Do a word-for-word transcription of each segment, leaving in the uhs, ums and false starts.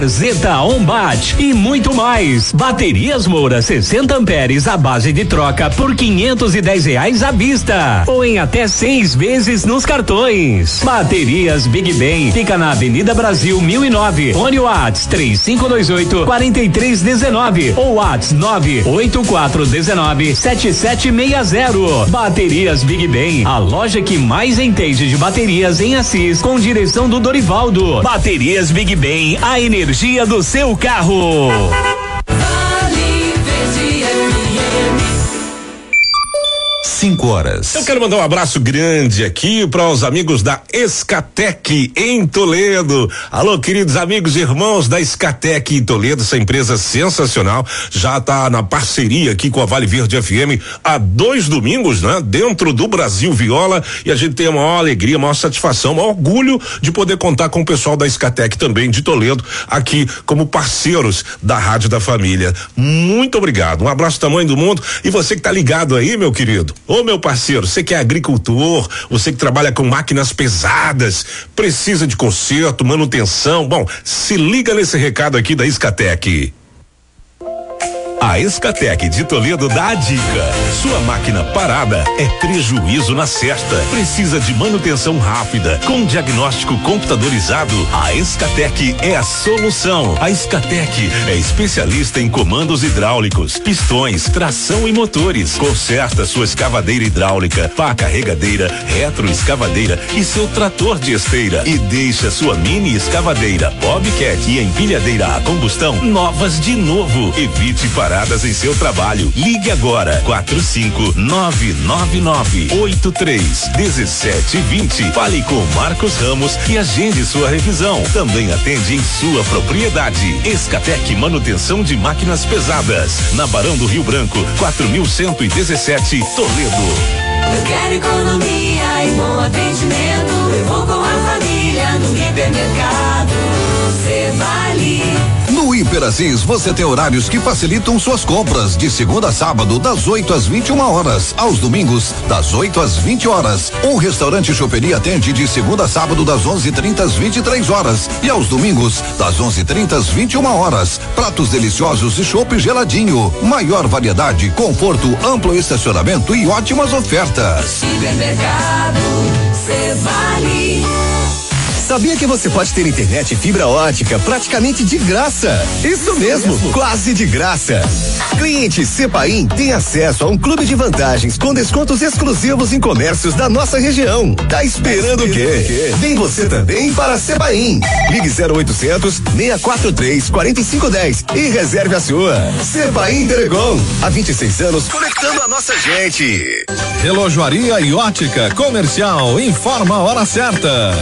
Zeta Onbat e muito mais. Baterias Moura sessenta amperes à base de troca por quinhentos e dez reais à vista ou em até seis vezes nos cartões. Baterias Big Ben fica na Avenida Brasil mil e nove. Fone Whats três cinco dois oito quatro três um nove ou Whats nove oito quatro um nove sete sete seis zero. Baterias Big Ben, a loja que mais entende de baterias em Assis, com direção do Dorivaldo. Baterias Big Ben, a energia Energia do seu carro. Cinco horas. Eu quero mandar um abraço grande aqui para os amigos da Escatec em Toledo. Alô, queridos amigos e irmãos da Escatec em Toledo, essa empresa sensacional, já está na parceria aqui com a Vale Verde F M há dois domingos, né? Dentro do Brasil Viola, e a gente tem a maior alegria, a maior satisfação, o maior orgulho de poder contar com o pessoal da Escatec também de Toledo aqui como parceiros da Rádio da Família. Muito obrigado, um abraço do tamanho do mundo, e você que tá ligado aí, meu querido. Ô meu parceiro, você que é agricultor, você que trabalha com máquinas pesadas, precisa de conserto, manutenção, bom, se liga nesse recado aqui da Escatec. A Escatec de Toledo dá a dica. Sua máquina parada é prejuízo na certa. Precisa de manutenção rápida, com diagnóstico computadorizado. A Escatec é a solução. A Escatec é especialista em comandos hidráulicos, pistões, tração e motores. Conserta sua escavadeira hidráulica, pá carregadeira, retroescavadeira e seu trator de esteira. E deixa sua mini escavadeira, Bobcat e empilhadeira a combustão novas de novo. Evite parar paradas em seu trabalho. Ligue agora quatro cinco nove nove nove oito três um sete dois zero. Fale com Marcos Ramos e agende sua revisão. Também atende em sua propriedade. Escatec Manutenção de Máquinas Pesadas, na Barão do Rio Branco, quatro mil cento e dezessete, Toledo. Eu quero economia e bom atendimento. Eu vou com a família no hipermercado. Cê vale. No Hiper Assis você tem horários que facilitam suas compras, de segunda a sábado, das oito às vinte e uma horas, aos domingos, das oito às vinte horas. O restaurante Choperia atende de segunda a sábado, das onze e trinta às vinte e três horas, e aos domingos, das onze e trinta às vinte e uma horas. Pratos deliciosos e chopp geladinho. Maior variedade, conforto, amplo estacionamento e ótimas ofertas. Supermercado Cê Vale. Sabia que você pode ter internet e fibra ótica praticamente de graça? Isso mesmo, quase de graça. Cliente Cepaim tem acesso a um clube de vantagens com descontos exclusivos em comércios da nossa região. Tá esperando o quê? Vem você também para Cepaim. Ligue zero oitocentos, seis quatro três, quatro cinco um zero e reserve a sua. Cepaim Telecom, há vinte e seis anos conectando a nossa gente. Relojoaria e ótica comercial, informa a hora certa.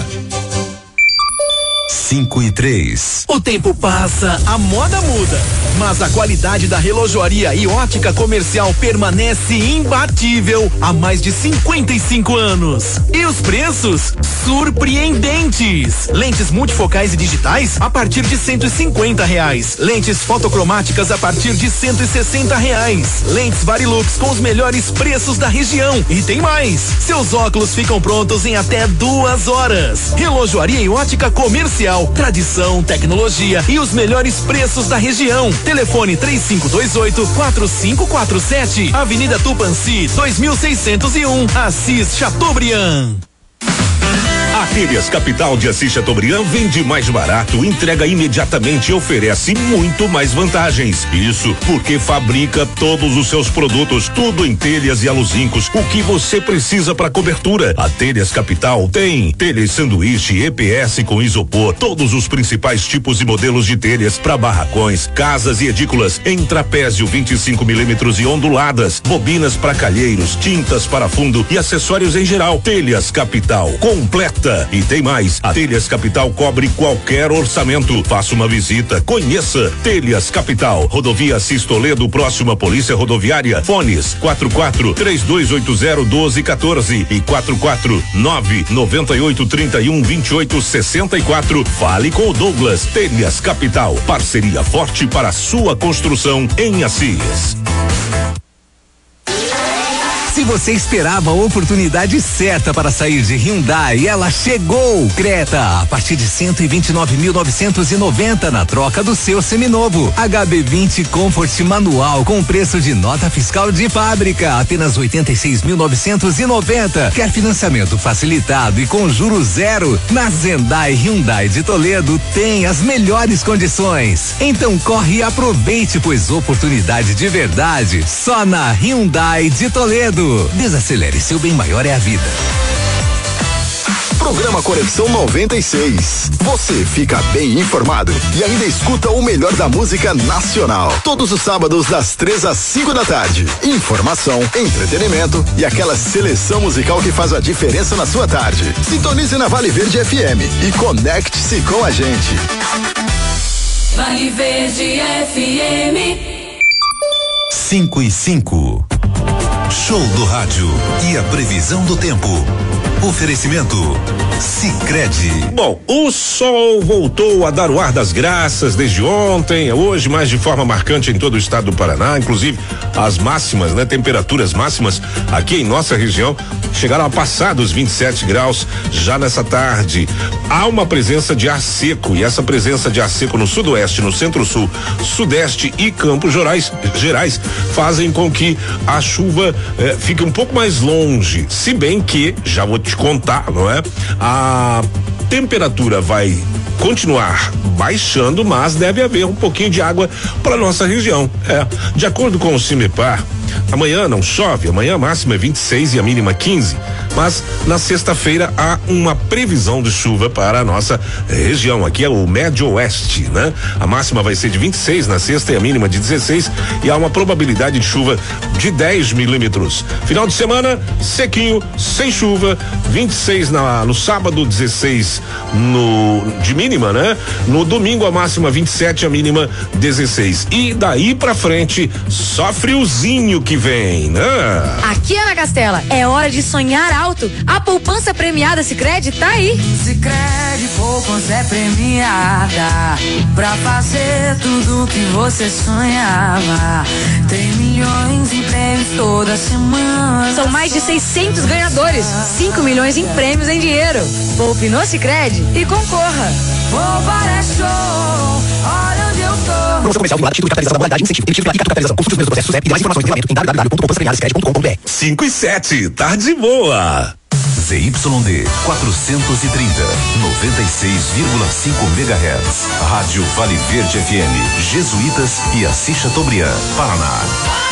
Cinco e três. O tempo passa, a moda muda, mas a qualidade da relojoaria e ótica comercial permanece imbatível há mais de cinquenta e cinco anos. E os preços? Surpreendentes. Lentes multifocais e digitais a partir de cento e cinquenta reais. Lentes fotocromáticas a partir de cento e sessenta reais. Lentes Varilux com os melhores preços da região. E tem mais. Seus óculos ficam prontos em até duas horas. Relojoaria e ótica comercial. Tradição, tecnologia e os melhores preços da região. Telefone três cinco dois oito, quatro cinco quatro sete. Avenida Tupanci, dois mil seiscentos e um, Assis Chateaubriand. A Telhas Capital de Assis Chateaubriand vende mais barato, entrega imediatamente e oferece muito mais vantagens. Isso porque fabrica todos os seus produtos, tudo em telhas e aluzincos, o que você precisa para cobertura. A Telhas Capital tem telhas sanduíche, E P S com isopor, todos os principais tipos e modelos de telhas para barracões, casas e edículas em trapézio vinte e cinco milímetros e onduladas, bobinas para calheiros, tintas para fundo e acessórios em geral. Telhas Capital, completa. E tem mais, a Telhas Capital cobre qualquer orçamento. Faça uma visita, conheça. Telhas Capital, Rodovia Assis Toledo, próxima Polícia Rodoviária. Fones quatro quatro três dois oito zero um dois um quatro e quatro quatro nove nove oito três um vinte e oito sessenta e quatro. Fale com o Douglas. Telhas Capital, parceria forte para sua construção em Assis. Se você esperava a oportunidade certa para sair de Hyundai, ela chegou. Creta, a partir de cento e vinte e nove mil novecentos e noventa na troca do seu seminovo. H B vinte Comfort manual com preço de nota fiscal de fábrica, apenas oitenta e seis mil novecentos e noventa. Quer financiamento facilitado e com juros zero? Na Zendai Hyundai de Toledo tem as melhores condições. Então corre e aproveite, pois oportunidade de verdade só na Hyundai de Toledo. Desacelere, seu bem maior é a vida. Programa Conexão noventa e seis. Você fica bem informado e ainda escuta o melhor da música nacional. Todos os sábados, das três às cinco da tarde. Informação, entretenimento e aquela seleção musical que faz a diferença na sua tarde. Sintonize na Vale Verde F M e conecte-se com a gente. Vale Verde F M. cinco e cinco. Show do rádio e a previsão do tempo. Oferecimento Sicredi. Bom, o sol voltou a dar o ar das graças desde ontem, hoje mais de forma marcante em todo o estado do Paraná, inclusive as máximas, né? Temperaturas máximas aqui em nossa região chegaram a passar dos vinte e sete graus já nessa tarde. Há uma presença de ar seco e essa presença de ar seco no sudoeste, no centro-sul, sudeste e Campos Gerais, Gerais fazem com que a chuva eh, fique um pouco mais longe, se bem que, já vou te contar, não é? A temperatura vai continuar baixando, mas deve haver um pouquinho de água para nossa região. É, de acordo com o CIMEPAR, amanhã não chove, amanhã a máxima é vinte e seis e a mínima quinze, mas na sexta-feira há uma previsão de chuva para a nossa região, aqui é o Médio Oeste, né? A máxima vai ser de vinte e seis na sexta e a mínima de dezesseis e há uma probabilidade de chuva de dez milímetros. Final de semana, sequinho, sem chuva, vinte e seis na, no sábado, dezesseis no, de mínima, né? No domingo a máxima vinte e sete, a mínima dezesseis. E daí pra frente, só friozinho que vem, né? Aqui, Ana Castela, é hora de sonhar alto. A poupança premiada Sicredi tá aí. Sicredi poupança é premiada pra fazer tudo que você sonhava. Tem milhões em prêmios toda semana. São mais de seiscentos ganhadores, cinco milhões em prêmios em dinheiro. Poupe no Sicredi e concorra. Poupar é show, olha onde eu tô. Promoção comercial vinculada, título de capitalização da modalidade, incentivo, tem título de capitalização. Consulte os meus processos e mais informações em regulamento em w w w ponto poupança premiada sicredi ponto com ponto b r. cinco e sete, tarde boa. Z Y D quatrocentos e trinta, noventa e seis vírgula cinco megahertz. Rádio Vale Verde F M, Jesuítas e Assis Chateaubriand, Paraná.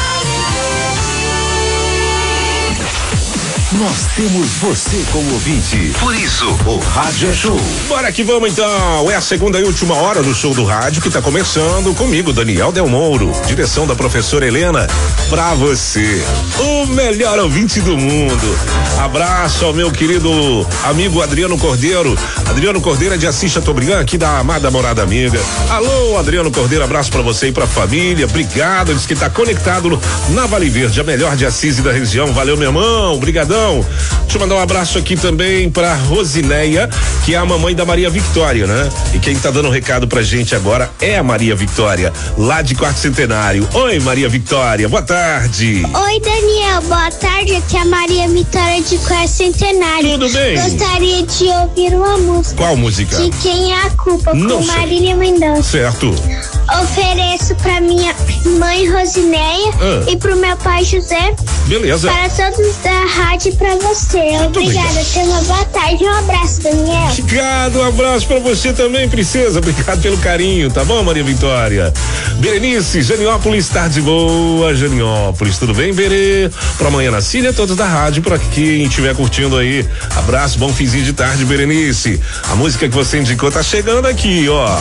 Nós temos você como ouvinte. Por isso, o Rádio é Show. Bora que vamos então. É a segunda e última hora do Show do Rádio que tá começando comigo, Daniel Del Mouro. Direção da professora Helena. Pra você, o melhor ouvinte do mundo. Abraço ao meu querido amigo Adriano Cordeiro. Adriano Cordeiro é de Assis Chateaubriand, aqui da amada Morada Amiga. Alô, Adriano Cordeiro, abraço pra você e pra família. Obrigado, diz que tá conectado no, na Vale Verde, a melhor de Assis e da região. Valeu, meu irmão. Obrigadão. Deixa eu mandar um abraço aqui também pra Rosineia, que é a mamãe da Maria Victória, né? E quem tá dando um recado pra gente agora é a Maria Victória, lá de Quarto Centenário. Oi, Maria Victória, boa tarde. Oi, Daniel, boa tarde, aqui é a Maria Victória de Quarto Centenário. Tudo bem? Gostaria de ouvir uma música. Qual música? De Quem é a Culpa, Não com sei. Marília Mendonça. Certo. Ofereço pra minha mãe Rosineia Ah. e pro meu pai José. Beleza. Para todos da rádio e pra você. Obrigada, tenha uma boa tarde. Um abraço, Daniel. Obrigado, um abraço pra você também, princesa. Obrigado pelo carinho, tá bom, Maria Vitória? Berenice, Janiópolis, tarde boa, Janiópolis, tudo bem, Berê? Pra amanhã na Cília, todos da rádio, por aqui, quem estiver curtindo aí. Abraço, bom finzinho de tarde, Berenice. A música que você indicou tá chegando aqui, ó.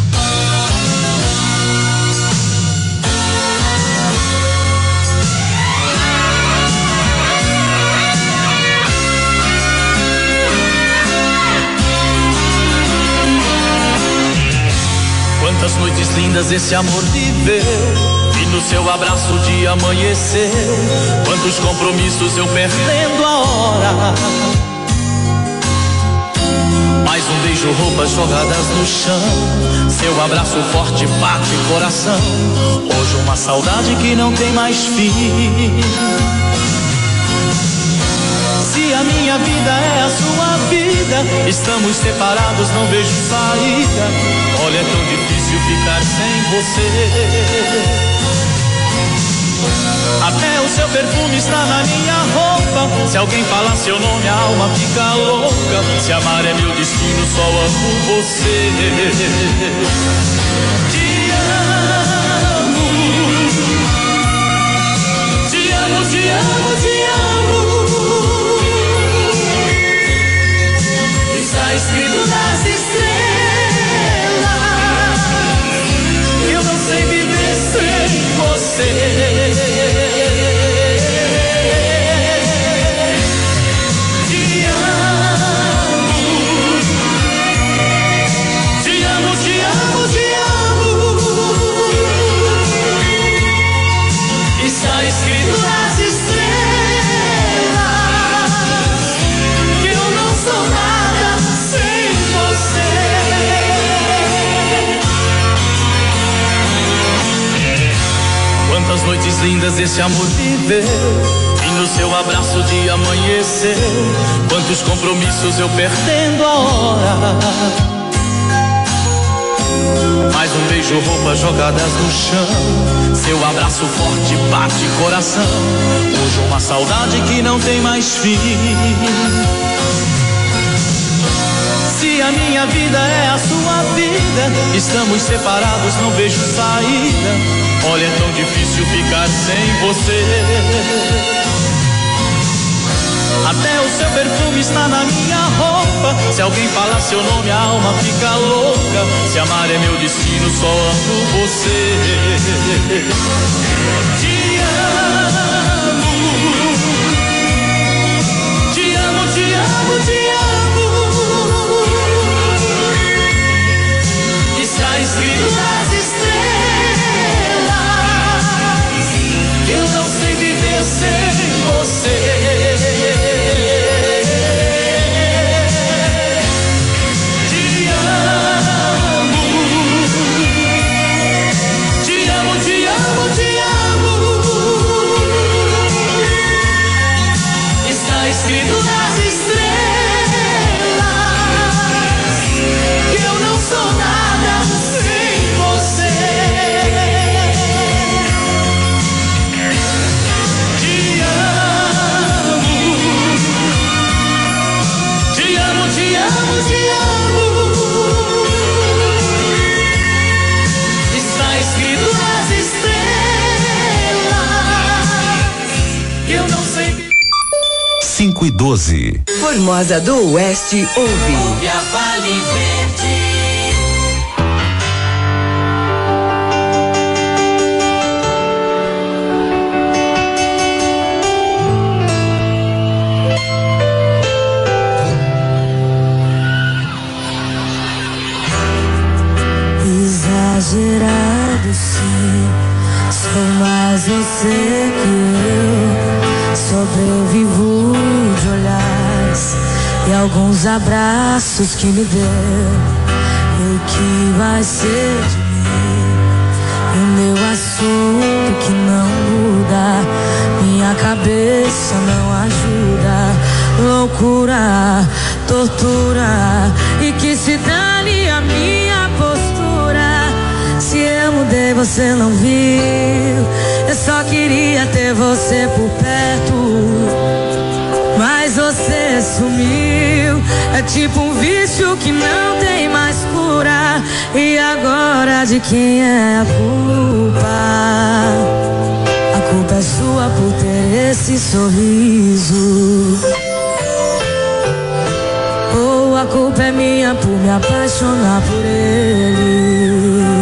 Quantas noites lindas esse amor viveu, e no seu abraço de amanhecer, quantos compromissos eu perdendo a hora. Mais um beijo, roupas jogadas no chão, seu abraço forte bate o coração. Hoje uma saudade que não tem mais fim. Se a minha vida é a sua vida, estamos separados, não vejo saída. Olha, é tão difícil ficar sem você. Até o seu perfume está na minha roupa. Se alguém falar seu nome, a alma fica louca. Se amar é meu destino, só amo você. Te amo, te amo, te amo, te amo. Está escrito nas estrelas. Eu não sei viver sem você. Quantas noites lindas esse amor viveu, e no seu abraço de amanhecer, quantos compromissos eu perdendo a hora. Mais um beijo, roupas jogadas no chão, seu abraço forte bate coração. Hoje uma saudade que não tem mais fim. Se a minha vida é a sua vida, estamos separados, não vejo saída. Olha, é tão difícil ficar sem você. Até o seu perfume está na minha roupa. Se alguém falar seu nome, a alma fica louca. Se amar é meu destino, só amo você. Te amo, te amo, te amo, te amo. Está escrito nas estrelas. Eu não sei viver sem você. Te amo, te amo, te amo, te amo. Está escrito nas estrelas que eu não sou nada sem você. Te amo, te amo. Está escrito nas estrelas. Eu não sei. cinco e doze. Formosa do Oeste ouve. Ouve a Vale Verde. Exagerado sim, sou mais você que eu. Sobrevivo de olhares e alguns abraços que me deu. E o que vai ser de mim? E o meu assunto que não muda, minha cabeça não ajuda. Loucura, tortura, e que se dane a minha postura. Se eu mudei, você não viu. Eu só queria ter você por perto, mas você sumiu. É tipo um vício que não tem mais cura. E agora de quem é a culpa? A culpa é sua por ter esse sorriso, ou a culpa é minha por me apaixonar por ele.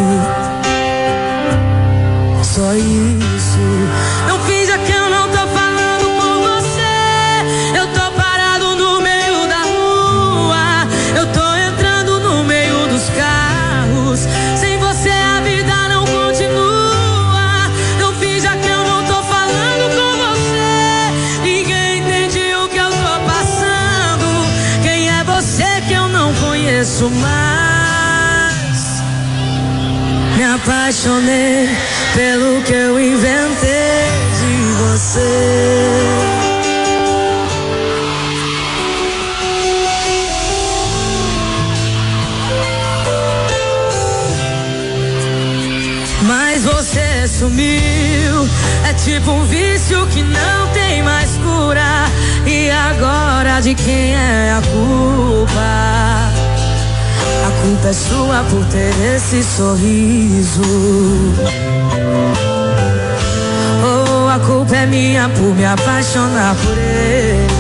Só isso. Não finja que eu não tô falando com você. Eu tô parado no meio da rua. Eu tô entrando no meio dos carros. Sem você a vida não continua. Não finja que eu não tô falando com você. Ninguém entende o que eu tô passando. Quem é você que eu não conheço mais? Me apaixonei pelo que eu inventei de você. mas você sumiu. É tipo um vício que não tem mais cura. E agora de quem é a culpa? A culpa é sua por ter esse sorriso. Oh, a culpa é minha por me apaixonar por ele.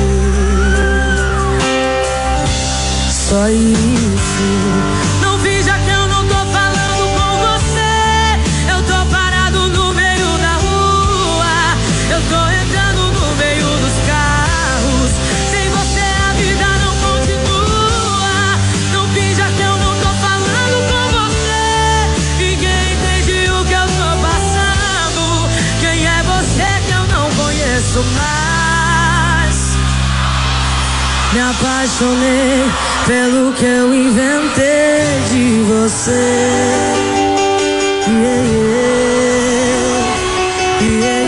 Só isso. Não finja que eu não tô falando com você. Eu tô parado no meio da rua. Eu tô entrando no meio dos carros. Sem você a vida não continua. Não finja que eu não tô falando com você. Ninguém entende o que eu tô passando. Quem é você que eu não conheço mais? Me apaixonei pelo que eu inventei de você. Yeah, yeah,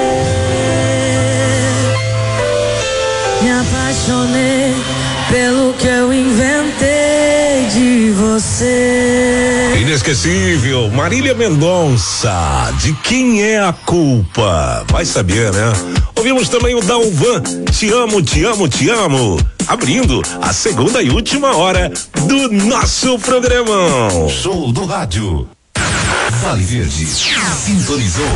yeah. Me apaixonei pelo que eu inventei de você. Inesquecível, Marília Mendonça, de quem é a culpa? Vai saber, né? Ouvimos também o Dalvan, Te Amo, Te Amo, Te Amo, abrindo a segunda e última hora do nosso programão. Show do rádio. Vale Verde, sintonizou,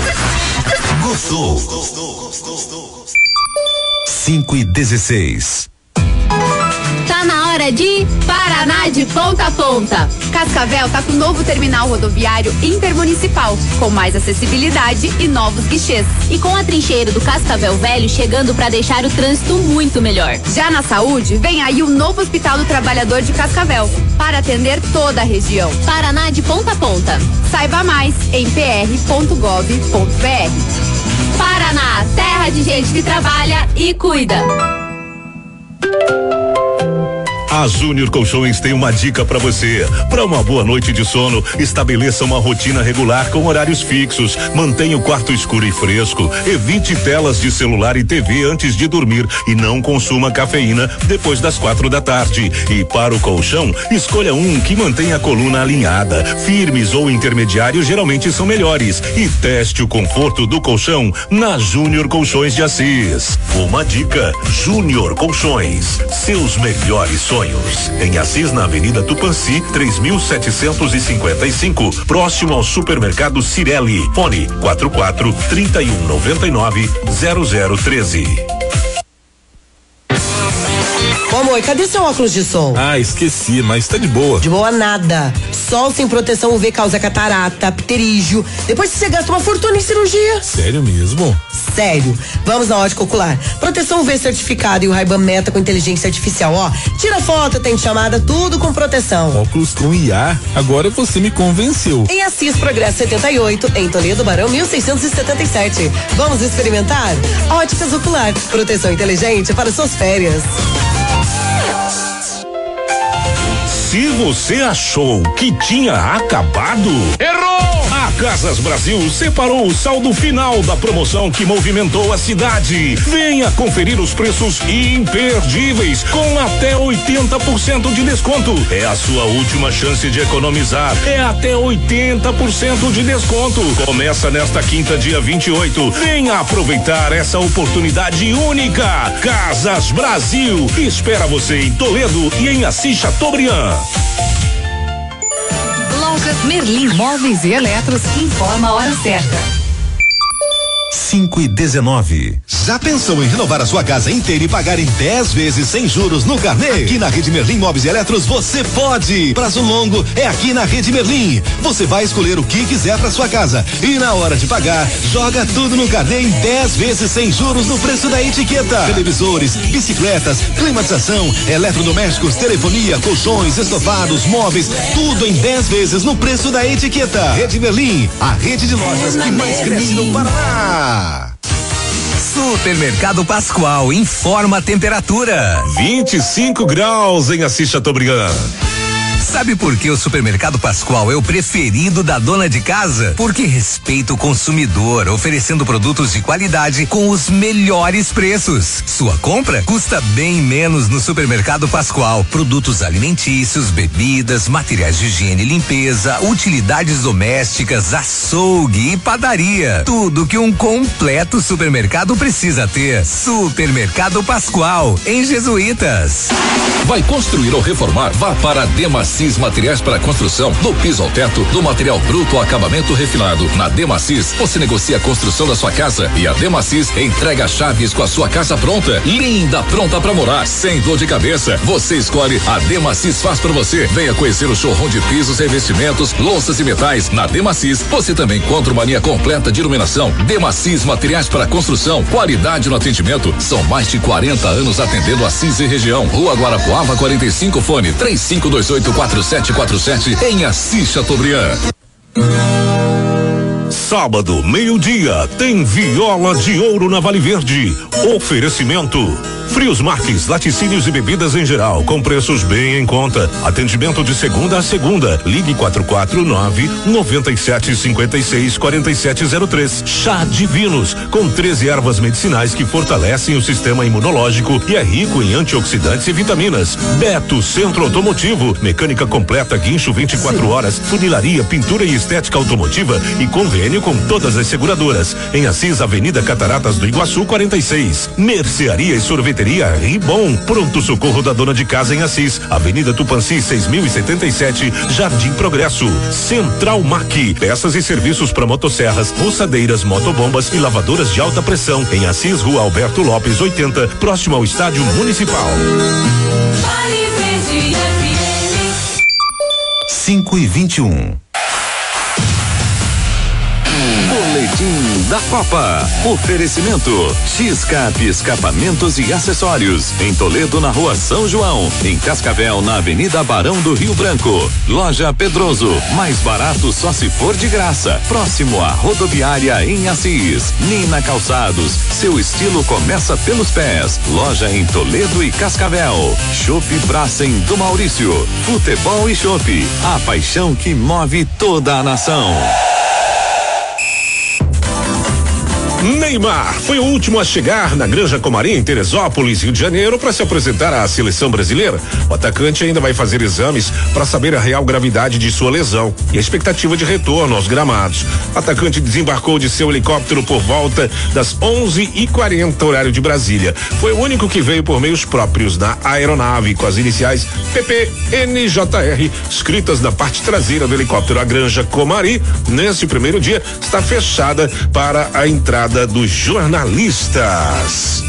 gostou. cinco e dezesseis. Tá na hora de Paraná de ponta a ponta. Cascavel tá com o novo terminal rodoviário intermunicipal, com mais acessibilidade e novos guichês. E com a trincheira do Cascavel Velho chegando para deixar o trânsito muito melhor. Já na saúde, vem aí o novo Hospital do Trabalhador de Cascavel, para atender toda a região. Paraná de ponta a ponta. Saiba mais em p r ponto gov ponto b r. Paraná, terra de gente que trabalha e cuida. A Júnior Colchões tem uma dica pra você. Para uma boa noite de sono, estabeleça uma rotina regular com horários fixos. Mantenha o quarto escuro e fresco. Evite telas de celular e T V antes de dormir e não consuma cafeína depois das quatro da tarde. E para o colchão, escolha um que mantenha a coluna alinhada. Firmes ou intermediários geralmente são melhores. E teste o conforto do colchão na Júnior Colchões de Assis. Uma dica: Júnior Colchões, seus melhores sonhos. Em Assis, na Avenida Tupanci, três mil setecentos e cinquenta e cinco, próximo ao supermercado Cirelli. Fone quatro quatro, trinta e um, noventa e nove, zero zero treze. Ô amor, cadê seu óculos de sol? Ah, esqueci, mas tá de boa. De boa nada. Sol sem proteção U V causa catarata, pterígio. Depois você gasta uma fortuna em cirurgia. Sério mesmo? Sério. Vamos na Ótica Ocular. Proteção U V certificada e o Ray-Ban Meta com inteligência artificial, ó. Tira foto, tem chamada, tudo com proteção. Óculos com I A, agora você me convenceu. Em Assis, Progresso setenta e oito, em Toledo, Barão mil seiscentos e setenta e sete. Vamos experimentar? Óticas Ocular, proteção inteligente para suas férias. Se você achou que tinha acabado, errou! A Casas Brasil separou o saldo final da promoção que movimentou a cidade. Venha conferir os preços imperdíveis com até oitenta por cento de desconto. É a sua última chance de economizar. É até oitenta por cento de desconto. Começa nesta quinta, dia vinte e oito. Venha aproveitar essa oportunidade única. Casas Brasil espera você em Toledo e em Assis Chateaubriand. Lojas Merlin Móveis e Eletros informa a hora certa. cinco e dezenove. Já pensou em renovar a sua casa inteira e pagar em dez vezes sem juros no carnê? Aqui na Rede Merlin Móveis e Eletros você pode. Prazo longo é aqui na Rede Merlin. Você vai escolher o que quiser para sua casa e na hora de pagar, joga tudo no carnê em dez vezes sem juros no preço da etiqueta. Televisores, bicicletas, climatização, eletrodomésticos, telefonia, colchões, estofados, móveis, tudo em dez vezes no preço da etiqueta. Rede Merlin, a rede de lojas que mais cresce no Paraná. Supermercado Pascoal informa a temperatura. vinte e cinco graus em Assis Chateaubriand. Sabe por que o Supermercado Pascoal é o preferido da dona de casa? Porque respeita o consumidor, oferecendo produtos de qualidade com os melhores preços. Sua compra custa bem menos no Supermercado Pascoal. Produtos alimentícios, bebidas, materiais de higiene e limpeza, utilidades domésticas, açougue e padaria. Tudo que um completo supermercado precisa ter. Supermercado Pascoal, em Jesuítas. Vai construir ou reformar? Vá para a Demacis Materiais para Construção, do piso ao teto, do material bruto ao acabamento refinado. Na Demacis, você negocia a construção da sua casa e a Demacis entrega chaves com a sua casa pronta, linda, pronta para morar, sem dor de cabeça. Você escolhe, a Demacis faz para você. Venha conhecer o showroom de pisos, revestimentos, louças e metais. Na Demacis, você também encontra uma linha completa de iluminação. Demacis Materiais para Construção, qualidade no atendimento. São mais de quarenta anos atendendo Assis e região. Rua Guarapuava quarenta e cinco, fone três cinco dois oito quatro sete quatro sete, em Assis Chateaubriand. Sábado, meio-dia, tem Viola de Ouro na Vale Verde. Oferecimento: Frios Marques, laticínios e bebidas em geral, com preços bem em conta. Atendimento de segunda a segunda. Ligue quatro quatro nove, nove sete cinco seis, quatro sete zero três. Chá Divinos, com treze ervas medicinais que fortalecem o sistema imunológico e é rico em antioxidantes e vitaminas. Beto Centro Automotivo, mecânica completa, guincho vinte e quatro horas, funilaria, pintura e estética automotiva e convênio com todas as seguradoras. Em Assis, Avenida Cataratas do Iguaçu quarenta e seis. Mercearia e sorveteria Ribon, pronto socorro da dona de casa em Assis, Avenida Tupanci seis mil e setenta e sete, Jardim Progresso. Central Mac, peças e serviços para motosserras, roçadeiras, motobombas e lavadoras de alta pressão. Em Assis, Rua Alberto Lopes oitenta, próximo ao Estádio Municipal. cinco e vinte e um. Boletim da Copa. Oferecimento: X-Cap Escapamentos e Acessórios. Em Toledo, na Rua São João. Em Cascavel, na Avenida Barão do Rio Branco. Loja Pedroso. Mais barato só se for de graça. Próximo à rodoviária em Assis. Nina Calçados. Seu estilo começa pelos pés. Loja em Toledo e Cascavel. Chopp Bracem do Maurício. Futebol e chopp. A paixão que move toda a nação. Neymar foi o último a chegar na Granja Comari, em Teresópolis, Rio de Janeiro, para se apresentar à seleção brasileira. O atacante ainda vai fazer exames para saber a real gravidade de sua lesão e a expectativa de retorno aos gramados. O atacante desembarcou de seu helicóptero por volta das onze e quarenta, horário de Brasília. Foi o único que veio por meios próprios na aeronave, com as iniciais P P N J R escritas na parte traseira do helicóptero. A Granja Comari, nesse primeiro dia, está fechada para a entrada dos jornalistas.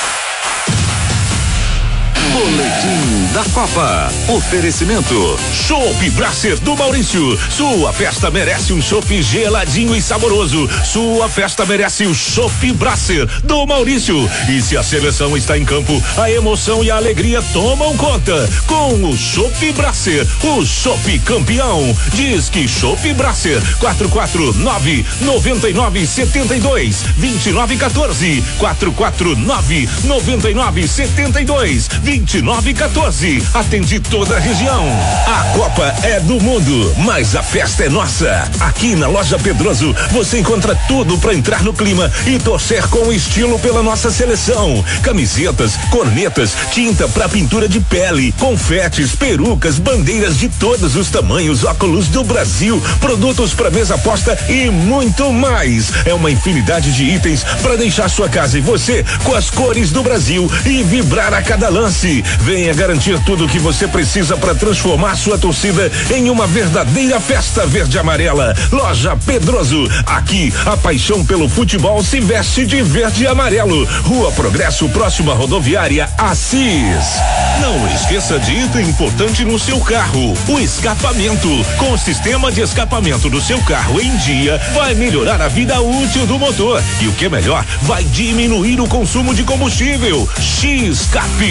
Boletim da Copa. Oferecimento: Chopp Brasser do Maurício. Sua festa merece um chopp geladinho e saboroso. Sua festa merece o Chopp Brasser do Maurício. E se a seleção está em campo, a emoção e a alegria tomam conta. Com o Chopp Brasser, o chopp campeão. Diz que Chopp Brasser. quatro quatro nove, nove nove sete dois, dois nove um quatro. quatro quatro nove, nove nove sete dois, dois nove um quatro. Atende toda a região. A Copa é do mundo, mas a festa é nossa. Aqui na Loja Pedroso você encontra tudo para entrar no clima e torcer com estilo pela nossa seleção. Camisetas, cornetas, tinta para pintura de pele, confetes, perucas, bandeiras de todos os tamanhos, óculos do Brasil, produtos para mesa posta e muito mais. É uma infinidade de itens para deixar sua casa e você com as cores do Brasil e vibrar a cada lance. Venha garantir tudo o que você precisa para transformar sua torcida em uma verdadeira festa verde e amarela. Loja Pedroso. Aqui a paixão pelo futebol se veste de verde e amarelo. Rua Progresso, próxima rodoviária Assis. Não esqueça de item importante no seu carro: o escapamento. Com o sistema de escapamento do seu carro em dia, vai melhorar a vida útil do motor. E o que é melhor, vai diminuir o consumo de combustível. X-Cap,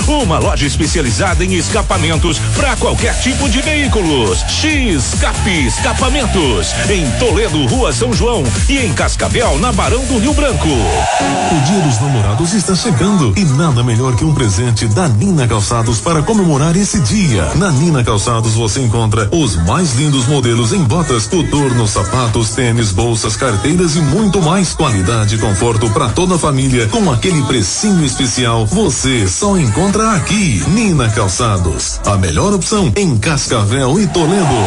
uma loja especializada em escapamentos para qualquer tipo de veículos. X-Cap Escapamentos, em Toledo, Rua São João, e em Cascavel, na Barão do Rio Branco. O Dia dos Namorados está chegando e nada melhor que um presente da Nina Calçados para comemorar esse dia. Na Nina Calçados você encontra os mais lindos modelos em botas, coturnos, sapatos, tênis, bolsas, carteiras e muito mais. Qualidade e conforto para toda a família com aquele precinho especial. Você só encontra aqui. Nina Calçados, a melhor opção em Cascavel e Toledo.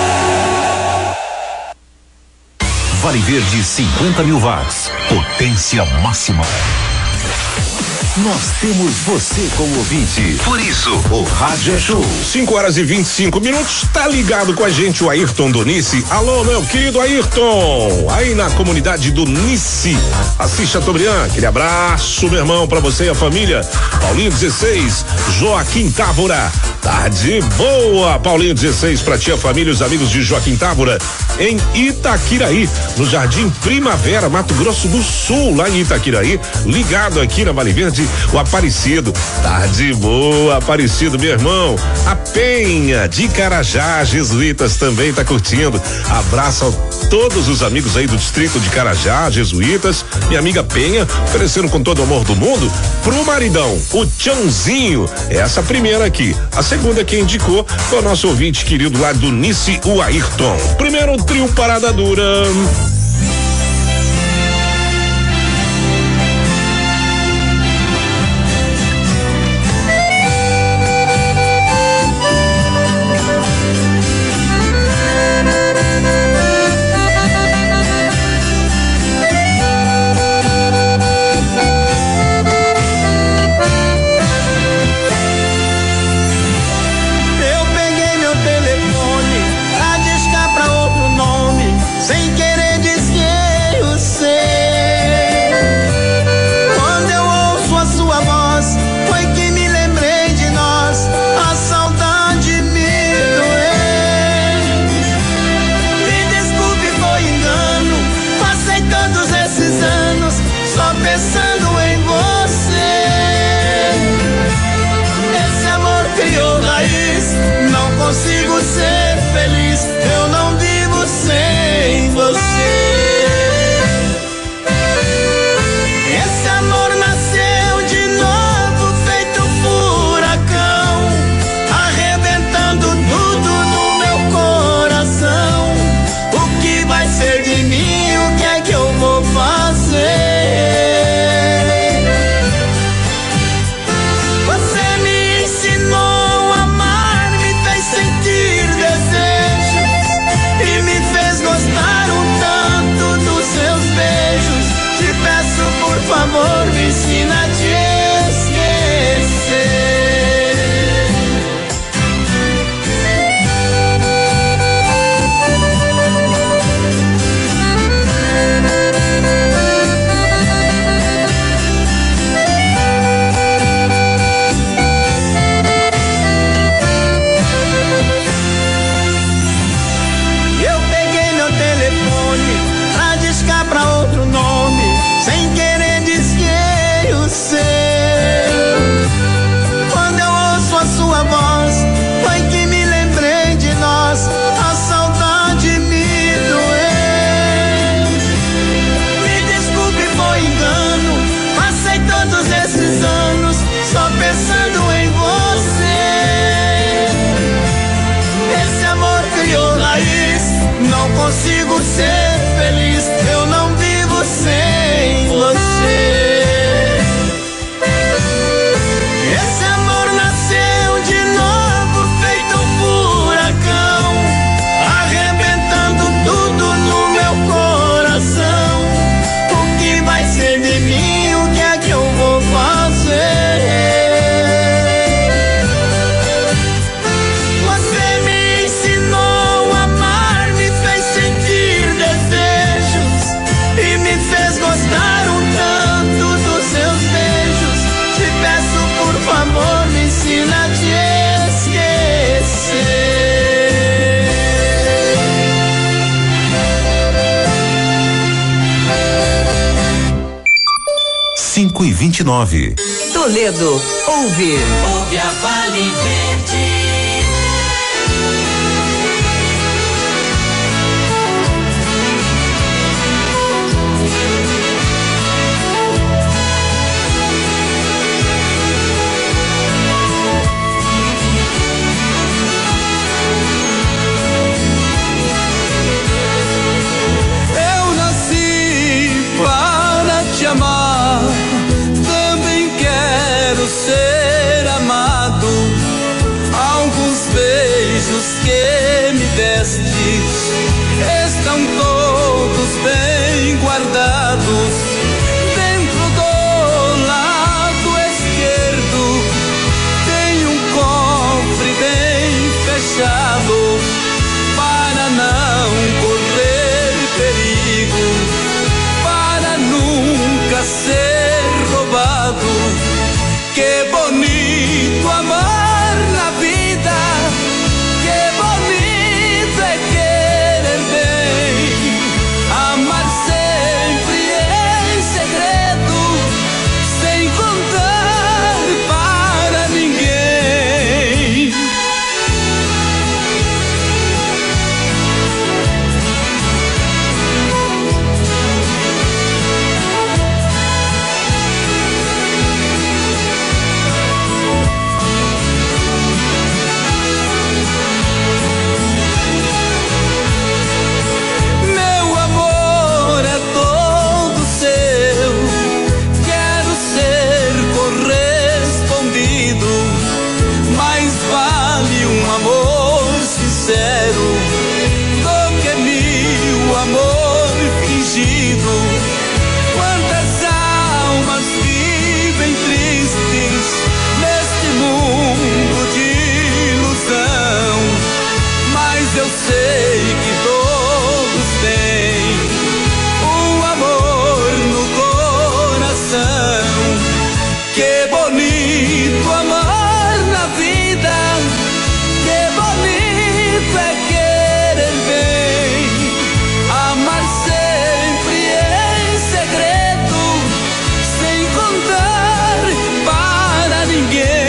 Vale Verde cinquenta mil watts, potência máxima. Nós temos você como ouvinte. Por isso, o Rádio é Show. cinco horas e vinte e cinco minutos. Tá ligado com a gente o Ayrton do Nice. Alô, meu querido Ayrton. Aí na comunidade do Nice. Assis Chateaubriand. Aquele abraço, meu irmão, pra você e a família. Paulinho dezesseis. Joaquim Távora. Tarde boa, Paulinho dezesseis, pra tia, família e os amigos de Joaquim Távora, em Itaquiraí, no Jardim Primavera, Mato Grosso do Sul, lá em Itaquiraí, ligado aqui na Vale Verde, o Aparecido. Tarde boa, Aparecido, meu irmão. A Penha de Carajá, Jesuítas, também tá curtindo. Abraço a todos os amigos aí do distrito de Carajá, Jesuítas. Minha amiga Penha, oferecendo com todo o amor do mundo pro maridão, o Tchãozinho. Essa primeira aqui. A segunda que indicou foi o nosso ouvinte querido lá do Nice, o Ayrton. Primeiro trio Parada Dura. cinco e vinte e nove. Toledo, ouve. Ouve a Vale Verde. Eu nasci para te amar, também quero ser amado. Alguns beijos que me destes estão todos bem guardados dentro do lado esquerdo. Tem um cofre bem fechado para não correr perigo, para nunca ser roubado. Que bonito amar na vida, que bonito é querer bem, amar sempre em segredo, sem contar para ninguém. Meu amor é todo seu, quero ser correspondido. Mais vale um amor sincero do que mil amor fingido. Quantas almas vivem tristes neste mundo de ilusão, mas eu sei que todos têm um amor no coração. Que bonito amar na vida, que bonito é querer bem, amar sempre em segredo, sem contar para ninguém.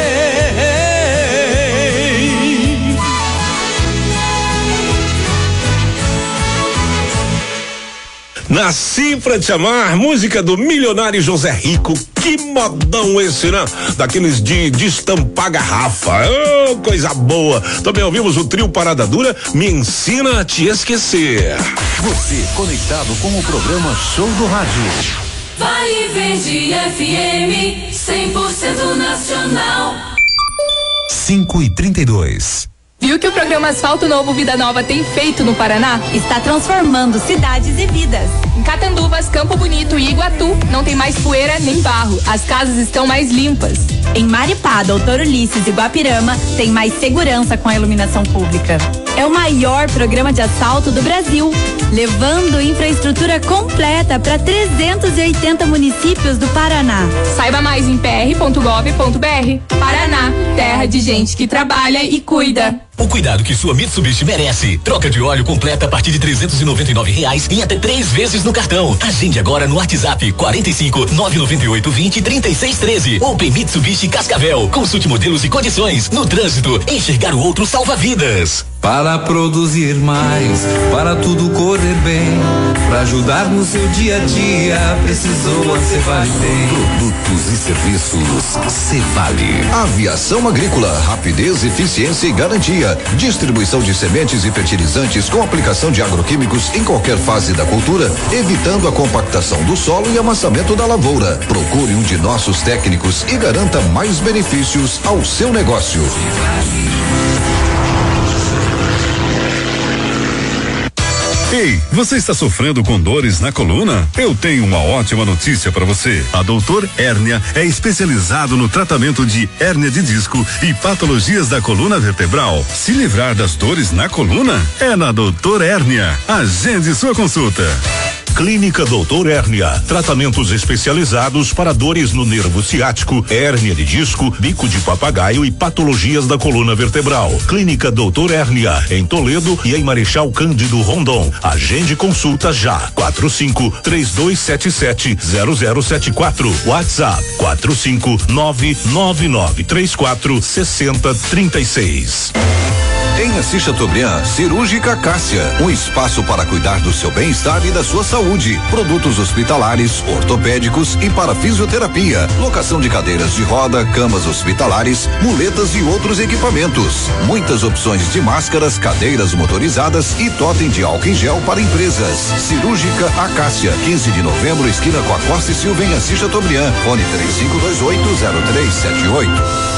Nasci pra te amar, música do milionário José Rico. Que modão esse, né? Daqueles de, de estampar garrafa. Oh, coisa boa. Também ouvimos o trio Parada Dura, Me Ensina a Te Esquecer. Você conectado com o programa Show do Rádio. Vale Verde F M, cem por cento nacional. cinco e trinta e dois. Viu que o programa Asfalto Novo Vida Nova tem feito no Paraná? Está transformando cidades e vidas. Em Catanduvas, Campo Bonito e Iguatu, não tem mais poeira nem barro. As casas estão mais limpas. Em Maripá, Doutor Ulisses e Guapirama, tem mais segurança com a iluminação pública. É o maior programa de asfalto do Brasil, levando infraestrutura completa para trezentos e oitenta municípios do Paraná. Saiba mais em p r ponto gov ponto b r. Paraná, terra de gente que trabalha e cuida. O cuidado que sua Mitsubishi merece. Troca de óleo completa a partir de trezentos e noventa e nove reais em até três vezes no cartão. Agende agora no WhatsApp quarenta e cinco, nove nove oito, vinte, trinta e seis treze. Open Mitsubishi Cascavel. Consulte modelos e condições. No trânsito, enxergar o outro salva vidas. Para produzir mais, para tudo correr bem, para ajudar no seu dia a dia, precisou a Cevale tem. Produtos e serviços Cevale. Aviação agrícola, rapidez, eficiência e garantia. Distribuição de sementes e fertilizantes com aplicação de agroquímicos em qualquer fase da cultura, evitando a compactação do solo e amassamento da lavoura. Procure um de nossos técnicos e garanta mais benefícios ao seu negócio. Ei, você está sofrendo com dores na coluna? Eu tenho uma ótima notícia para você. A Doutor Hérnia é especializado no tratamento de hérnia de disco e patologias da coluna vertebral. Se livrar das dores na coluna é na Doutor Hérnia. Agende sua consulta. Clínica Doutor Hérnia, tratamentos especializados para dores no nervo ciático, hérnia de disco, bico de papagaio e patologias da coluna vertebral. Clínica Doutor Hérnia, em Toledo e em Marechal Cândido Rondon. Agende consulta já. quatro cinco três dois sete sete zero zero sete quatro. WhatsApp quatro cinco nove nove nove três quatro seis zero três seis. Em Assis Chateaubriand, Cirúrgica Cássia, um espaço para cuidar do seu bem-estar e da sua saúde. Produtos hospitalares, ortopédicos e para fisioterapia. Locação de cadeiras de roda, camas hospitalares, muletas e outros equipamentos. Muitas opções de máscaras, cadeiras motorizadas e totem de álcool em gel para empresas. Cirúrgica Acácia, quinze de novembro, esquina com a Costa e Silva, em Assis Chateaubriand. Fone três cinco dois oito zero três sete oito.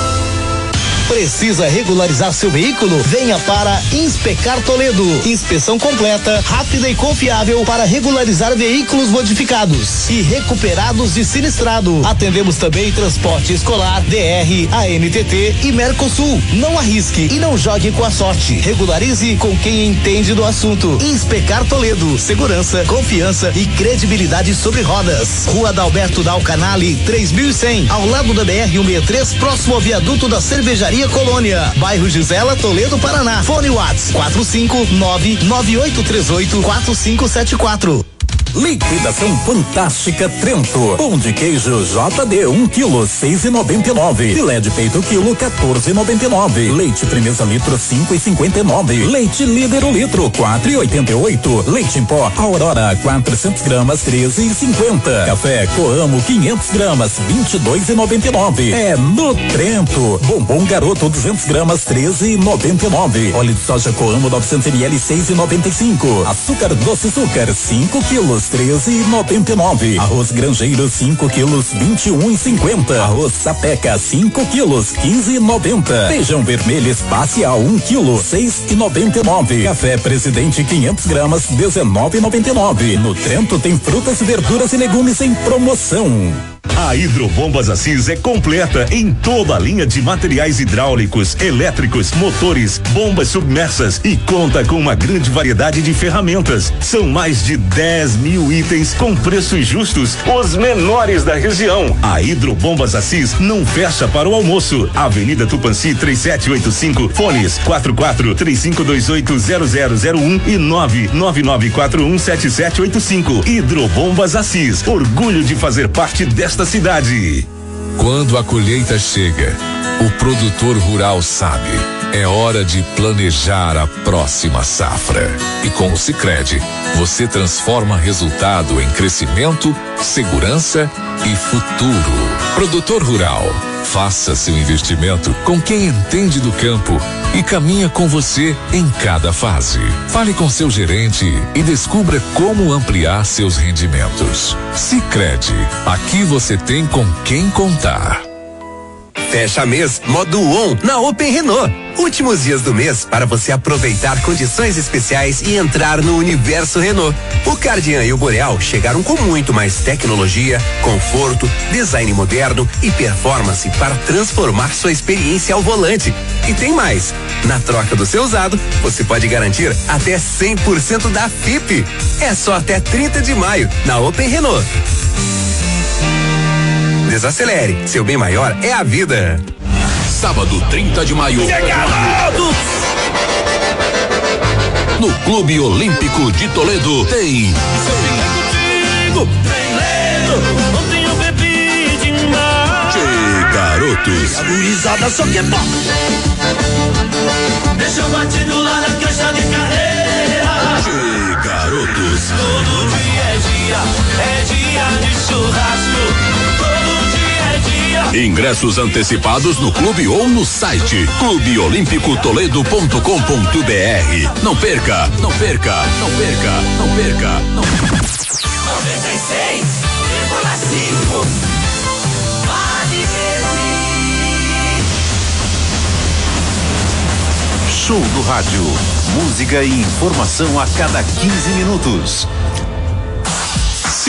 Precisa regularizar seu veículo? Venha para Inspecar Toledo. Inspeção completa, rápida e confiável para regularizar veículos modificados e recuperados de sinistrado. Atendemos também transporte escolar, D R, A N T T e Mercosul. Não arrisque e não jogue com a sorte. Regularize com quem entende do assunto. Inspecar Toledo. Segurança, confiança e credibilidade sobre rodas. Rua Dalberto Dal Canale, três mil e cem, ao lado da B R cento e sessenta e três, próximo ao viaduto da Cervejaria Colônia, bairro Gisela, Toledo, Paraná. Fone WhatsApp quatro cinco nove nove oito três oito quatro cinco sete quatro. Liquidação fantástica Trento. Pão de queijo J D um quilo, seis e noventa e nove. Filé de peito quilo, quatorze e noventa e nove. Leite Primeza litro, cinco e cinquenta e nove. Leite Líder o litro, quatro e oitenta e oito. Leite em pó Aurora, quatrocentos gramas, treze e cinquenta. Café Coamo, quinhentos gramas, vinte e dois e noventa e nove. É no Trento. Bombom Garoto, duzentos gramas, treze e noventa e nove. Óleo de soja Coamo, novecentos mililitros, seis e noventa e cinco. Açúcar doce açúcar, cinco quilos, treze e noventa e nove. Arroz Grangeiro, cinco quilos, vinte e um e cinquenta. Arroz Sapeca, cinco quilos, quinze e noventa. Feijão vermelho Espacial, um quilo, seis e noventa e nove. Café Presidente, quinhentos gramas, dezenove e noventa e nove. No Trento tem frutas, verduras e legumes em promoção. A Hidrobombas Assis é completa em toda a linha de materiais hidráulicos, elétricos, motores, bombas submersas e conta com uma grande variedade de ferramentas. São mais de dez mil itens com preços justos, os menores da região. A Hidrobombas Assis não fecha para o almoço. Avenida Tupanci três sete oito cinco, fones quatro quatro três cinco dois oito zero zero zero um e nove nove nove quatro um sete sete oito cinco. Hidrobombas Assis, orgulho de fazer parte desta cidade. Quando a colheita chega, o produtor rural sabe, é hora de planejar a próxima safra. E com o Sicredi, você transforma resultado em crescimento, segurança e futuro. Produtor rural, faça seu investimento com quem entende do campo e caminha com você em cada fase. Fale com seu gerente e descubra como ampliar seus rendimentos. Sicredi, aqui você tem com quem contar. Fecha mês, modo on na Open Renault. Últimos dias do mês para você aproveitar condições especiais e entrar no universo Renault. O Cardian e o Boreal chegaram com muito mais tecnologia, conforto, design moderno e performance para transformar sua experiência ao volante. E tem mais, na troca do seu usado, você pode garantir até cem por cento da F I P. É só até trinta de maio na Open Renault. Desacelere, seu bem maior é a vida. Sábado, trinta de maio. Chegados! No Clube Olímpico de Toledo tem. Contigo, ontem eu bebi demais. Che Garotos. A gurizada só quer pó. Deixa eu batido lá na caixa de carreira. Che Garotos. Todo dia é dia, é dia de churrasco. Ingressos antecipados no clube ou no site clube olímpico toledo ponto com ponto br. Não perca, não perca, não perca, não perca. Não... noventa e seis vírgula cinco Show do rádio. Música e informação a cada quinze minutos.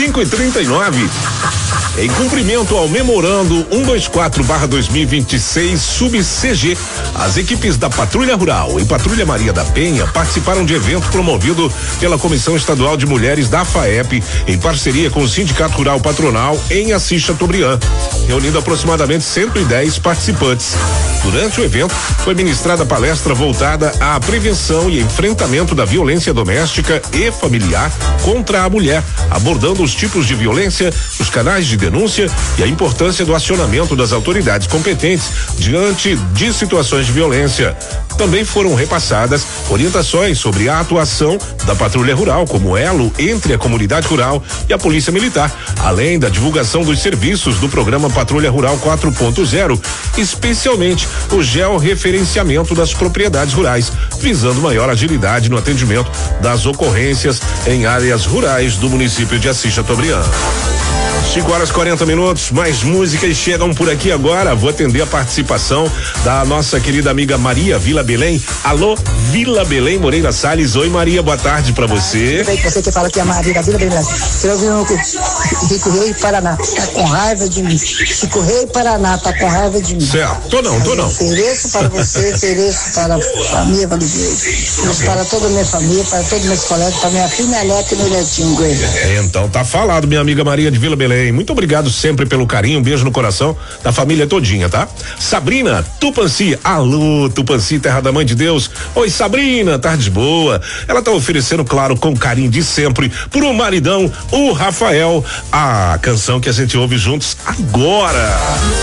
cinco e trinta e nove. Em cumprimento ao memorando cento e vinte e quatro barra dois mil e vinte e seis sub-C G, as equipes da Patrulha Rural e Patrulha Maria da Penha participaram de evento promovido pela Comissão Estadual de Mulheres da FAEP, em parceria com o Sindicato Rural Patronal em Assis Chateaubriand, reunindo aproximadamente cento e dez participantes. Durante o evento, foi ministrada palestra voltada à prevenção e enfrentamento da violência doméstica e familiar contra a mulher, abordando os tipos de violência, os canais de denúncia e a importância do acionamento das autoridades competentes diante de situações de violência. Também foram repassadas orientações sobre a atuação da Patrulha Rural como elo entre a comunidade rural e a Polícia Militar, além da divulgação dos serviços do programa Patrulha Rural quatro ponto zero, especialmente o georreferenciamento das propriedades rurais, visando maior agilidade no atendimento das ocorrências em áreas rurais do município de Assis Chateaubriand. cinco horas e quarenta minutos, mais músicas chegam por aqui agora. Vou atender a participação da nossa querida amiga Maria Vila Belém. Alô, Vila Belém Moreira Salles. Oi, Maria, boa tarde pra você. Você que fala que é a Maria Vila Belém. Você ouviu o Rico Rei Paraná, tá com raiva de mim. Rico Rei Paraná, tá com raiva de mim. Certo, tô não, tô não. Ofereço para você, ofereço para a família Valideiro, para toda a minha família, para todos meus colegas, para minha filha, minha neta e meu netinho. Então tá falado, minha amiga Maria de Vila Belém. Muito obrigado sempre pelo carinho, um beijo no coração da família todinha, tá? Sabrina Tupanci, alô Tupanci, terra da mãe de Deus. Oi Sabrina, tarde boa. Ela tá oferecendo, claro, com carinho de sempre, pro maridão, o Rafael, a canção que a gente ouve juntos agora.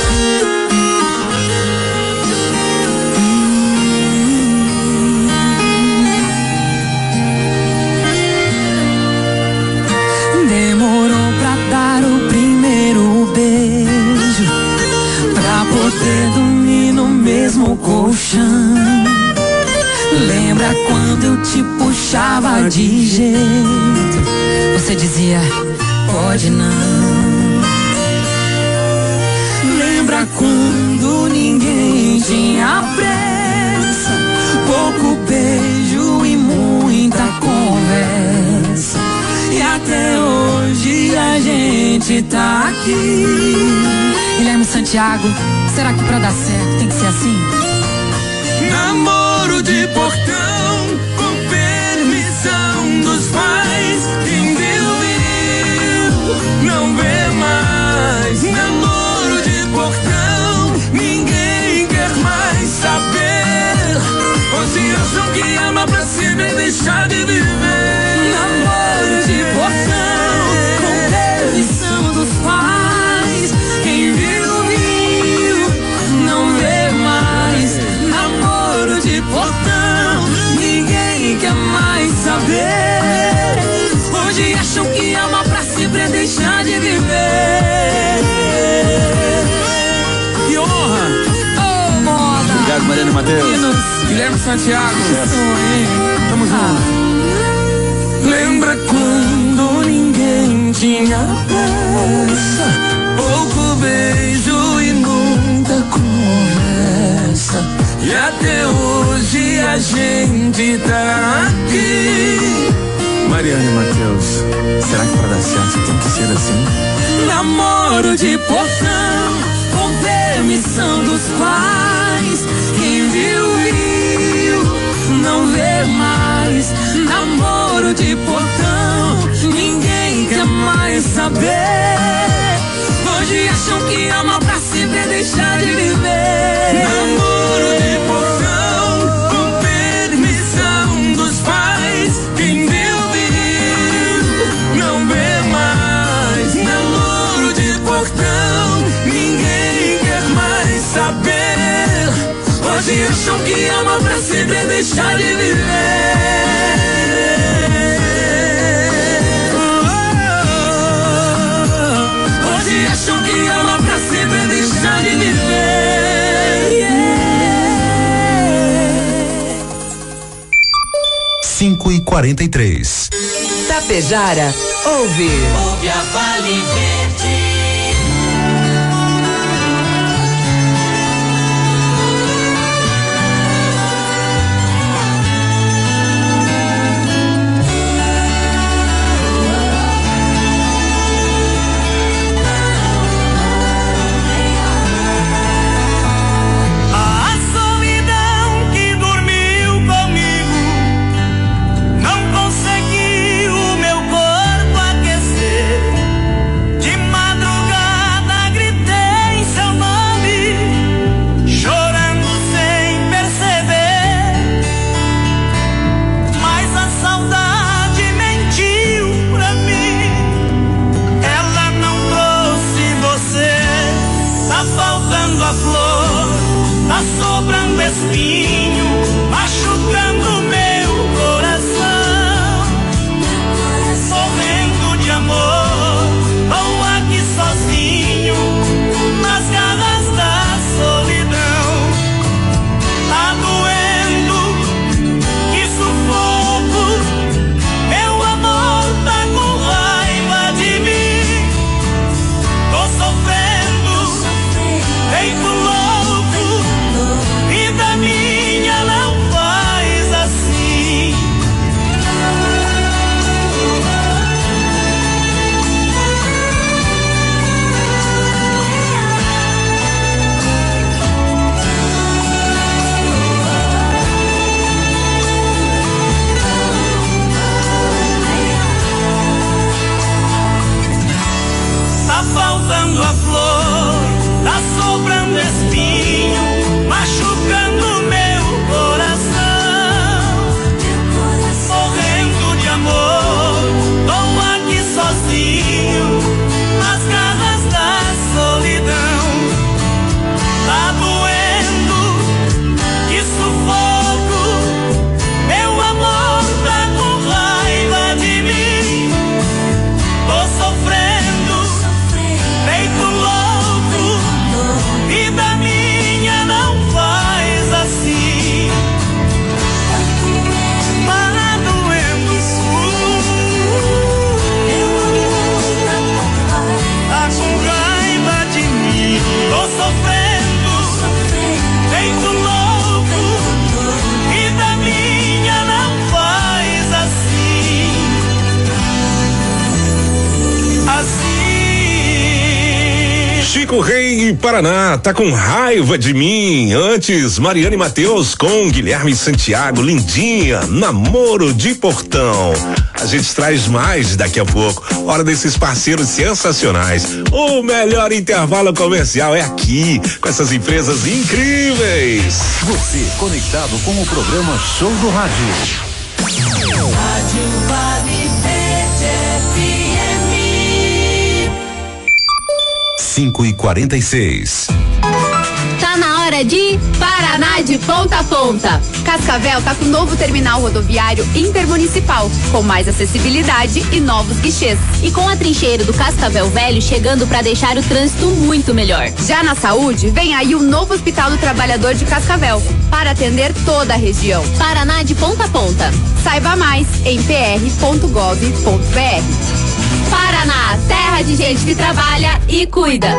Dormir no mesmo colchão. Lembra quando eu te puxava de jeito? Você dizia, pode não. Lembra quando ninguém tinha pressa? Pouco beijo e muita conversa. E até hoje a gente tá aqui. Guilherme Santiago, será que pra dar certo tem que ser assim? Namoro de portão, com permissão dos pais. Quem viu, viu, não vê mais. Namoro de portão, ninguém quer mais saber. Ou se acham que ama pra sempre e deixar de viver. Namoro de portão, com permissão dos pais. Quem viu, viu, não vê mais. Namoro de portão, ninguém quer mais saber. Hoje acham que ama pra sempre é deixar de viver. Que honra! Oh, moda! Obrigado, Mariana e Matheus. Guilherme Santiago. Tamo junto. Lembra quando ninguém tinha pressa? Pouco beijo e muita conversa. E até hoje a gente tá aqui. Mariana e Matheus, será que para dar certo tem que ser assim? Namoro de portão, com permissão dos pais. Quem viu, viu, não vê mais. Namoro de portão, ninguém quer mais saber. Hoje acham que ama pra sempre é deixar de viver. Namoro de portão, com permissão dos pais. Quem viu, viu, não vê mais. Namoro de portão, ninguém quer mais saber. Hoje acham que ama pra sempre é deixar de viver. Acham que ama pra sempre é deixar de viver. cinco e quarenta e três. Tapejara, ouve. Ouve a Vale Verde. Chico Rei e Paraná, tá com raiva de mim. Antes, Mariana e Matheus com Guilherme Santiago, lindinha, namoro de portão. A gente traz mais daqui a pouco. Hora desses parceiros sensacionais. O melhor intervalo comercial é aqui, com essas empresas incríveis. Você conectado com o programa Show do Rádio. Rádio Vale Verde F M. cinco e quarenta e seis. Tá na hora de Paraná de ponta a ponta. Cascavel tá com o novo terminal rodoviário intermunicipal, com mais acessibilidade e novos guichês. E com a trincheira do Cascavel Velho chegando para deixar o trânsito muito melhor. Já na saúde, vem aí o novo Hospital do Trabalhador de Cascavel, para atender toda a região. Paraná de ponta a ponta. Saiba mais em p r ponto gov ponto b r. Paraná, terra de gente que trabalha e cuida.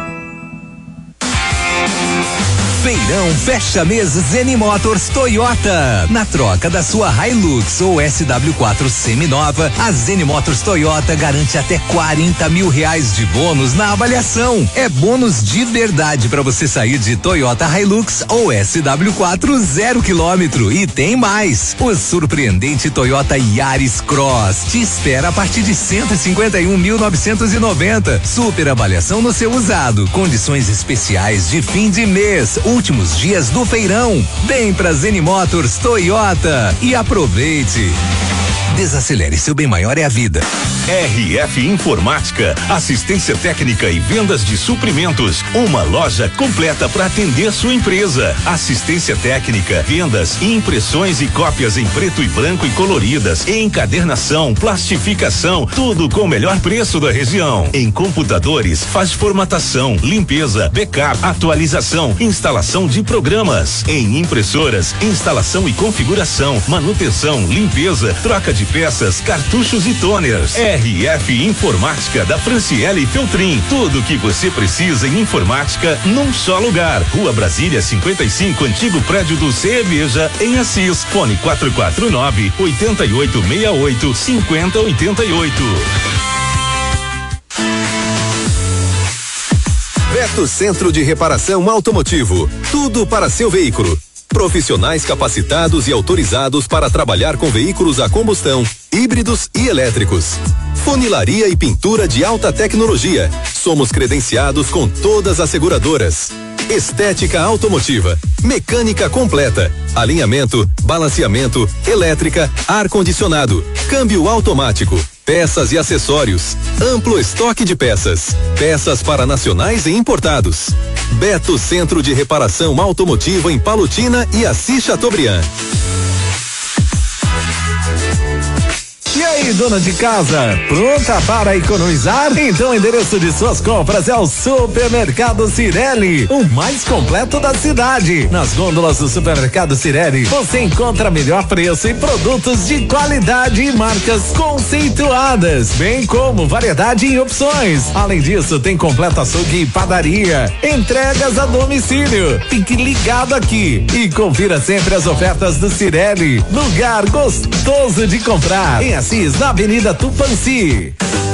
Feirão fecha mês Zeni Motors Toyota. Na troca da sua Hilux ou S W quatro seminova, a Zeni Motors Toyota garante até quarenta mil reais de bônus na avaliação. É bônus de verdade para você sair de Toyota Hilux ou S W quatro zero quilômetro. E tem mais. O surpreendente Toyota Yaris Cross te espera a partir de cento e cinquenta e um mil novecentos e noventa. Super avaliação no seu usado. Condições especiais de fim de mês. Últimos dias do feirão. Vem pra Zeni Motors Toyota e aproveite. Desacelere, seu bem maior é a vida. R F Informática, assistência técnica e vendas de suprimentos. Uma loja completa para atender sua empresa. Assistência técnica, vendas, impressões e cópias em preto e branco e coloridas, encadernação, plastificação, tudo com o melhor preço da região. Em computadores, faz formatação, limpeza, backup, atualização, instalação de programas. Em impressoras, instalação e configuração, manutenção, limpeza, troca de peças, cartuchos e toners. R F Informática da Franciele Feltrin. Tudo o que você precisa em informática num só lugar. Rua Brasília cinquenta e cinco, antigo prédio do Cerveja, em Assis. Fone quatro quatro nove, oito oito seis oito, cinco zero oito oito. Beto Centro de Reparação Automotivo. Tudo para seu veículo. Profissionais capacitados e autorizados para trabalhar com veículos a combustão, híbridos e elétricos. Funilaria e pintura de alta tecnologia. Somos credenciados com todas as seguradoras. Estética automotiva, mecânica completa, alinhamento, balanceamento, elétrica, ar-condicionado, câmbio automático, peças e acessórios, amplo estoque de peças, peças para nacionais e importados. Beto Centro de Reparação Automotiva em Palotina e Assis Chateaubriand. E aí, dona de casa, pronta para economizar? Então o endereço de suas compras é o Supermercado Cirelli, o mais completo da cidade. Nas gôndolas do Supermercado Cirelli, você encontra melhor preço e produtos de qualidade e marcas conceituadas, bem como variedade em opções. Além disso, tem completo açougue e padaria, entregas a domicílio. Fique ligado aqui e confira sempre as ofertas do Cirelli, lugar gostoso de comprar. Em Assis, na Avenida Tupanci.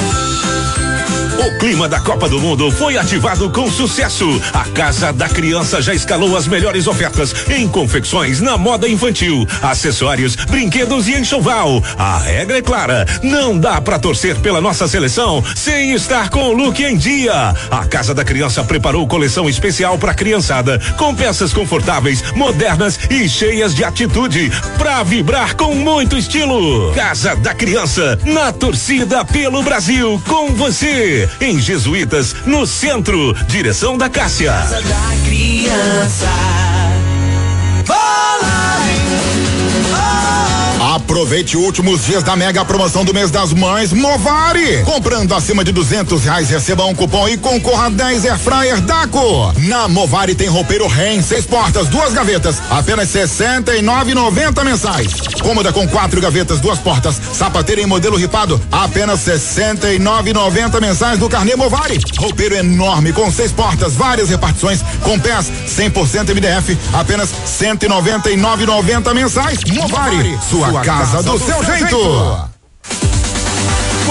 O clima da Copa do Mundo foi ativado com sucesso. A Casa da Criança já escalou as melhores ofertas em confecções na moda infantil, acessórios, brinquedos e enxoval. A regra é clara, não dá pra torcer pela nossa seleção sem estar com o look em dia. A Casa da Criança preparou coleção especial pra criançada, com peças confortáveis, modernas e cheias de atitude, pra vibrar com muito estilo. Casa da Criança, na torcida pelo Brasil, com você. Em Jesuítas, no centro, direção da Cássia. Casa da Criança. Aproveite últimos dias da mega promoção do mês das mães Movari. Comprando acima de duzentos reais, receba um cupom e concorra a dez air fryer Daco. Na Movari tem roupeiro Ren, seis portas, duas gavetas, apenas sessenta e nove e noventa mensais. Cômoda com quatro gavetas, duas portas, sapateira em modelo ripado, apenas sessenta e nove e noventa mensais do carnê Movari. Roupeiro enorme com seis portas, várias repartições, com pés cem por cento M D F, apenas cento e noventa e nove e noventa mensais. Movari, sua, sua casa, casa do, do seu jeito. jeito.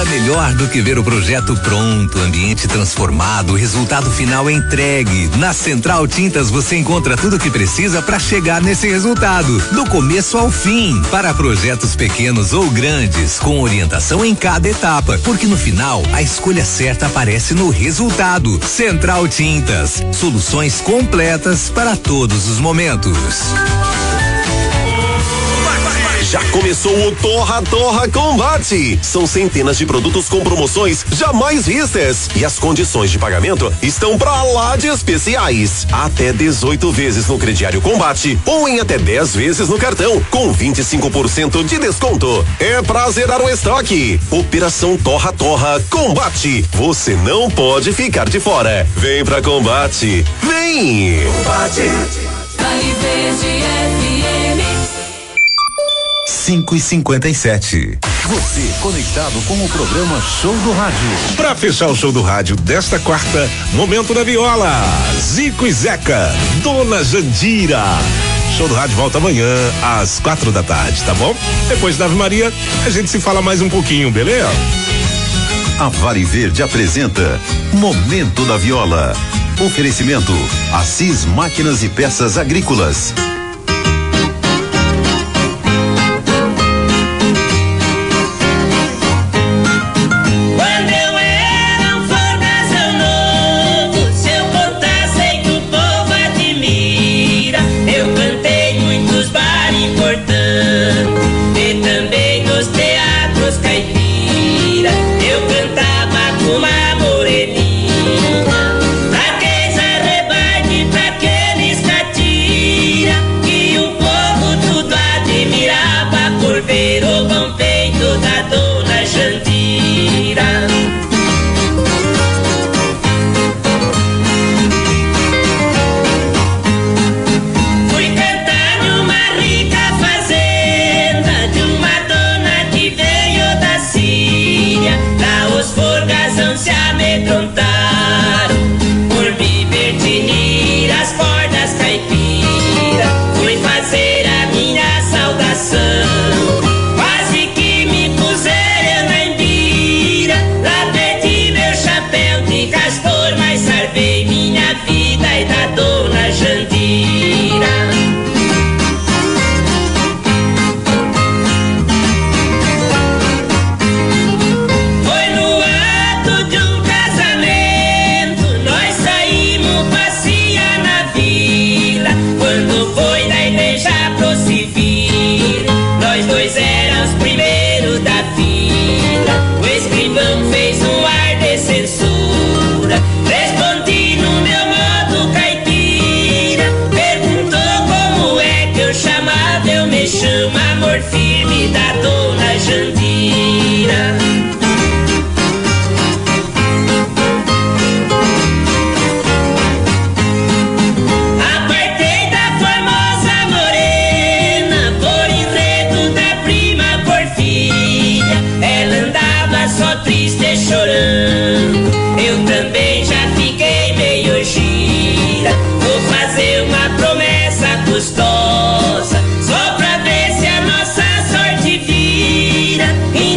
Nada melhor do que ver o projeto pronto, ambiente transformado, o resultado final entregue. Na Central Tintas você encontra tudo o que precisa para chegar nesse resultado, do começo ao fim, para projetos pequenos ou grandes, com orientação em cada etapa, porque no final a escolha certa aparece no resultado. Central Tintas, soluções completas para todos os momentos. Já começou o Torra Torra Combate. São centenas de produtos com promoções jamais vistas. E as condições de pagamento estão pra lá de especiais. Até dezoito vezes no crediário Combate ou em até dez vezes no cartão, com vinte e cinco por cento de desconto. É pra zerar o estoque. Operação Torra Torra Combate. Você não pode ficar de fora. Vem pra Combate. Vem! Combate. Vale Verde F M. cinco e cinquenta e sete. Você conectado com o programa Show do Rádio. Pra fechar o show do rádio desta quarta, momento da viola. Zico e Zeca, Dona Jandira. Show do rádio volta amanhã às quatro da tarde, tá bom? Depois da Ave Maria, a gente se fala mais um pouquinho, beleza? A Vale Verde apresenta Momento da Viola. Oferecimento Assis Máquinas e Peças Agrícolas. Nós dois éramos primeiros da fila. O escrivão